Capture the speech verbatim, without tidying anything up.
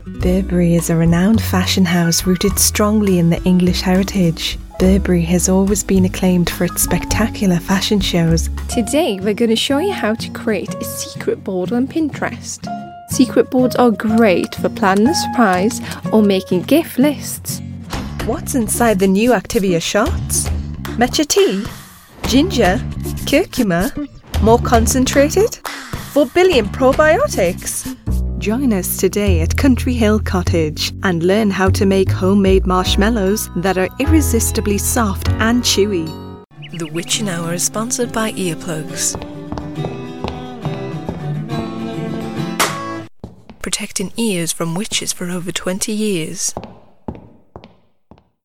Burberry is a renowned fashion house rooted strongly in the English heritage. Burberry has always been acclaimed for its spectacular fashion shows. Today we're going to show you how to create a secret board on Pinterest. Secret boards are great for planning a surprise or making gift lists. What's inside the new Activia shots? Matcha tea? Ginger? Curcuma? More concentrated? four billion probiotics? Join us today at Country Hill Cottage and learn how to make homemade marshmallows that are irresistibly soft and chewy. The Witching Hour is sponsored by Earplugs. Protecting ears from witches for over twenty years.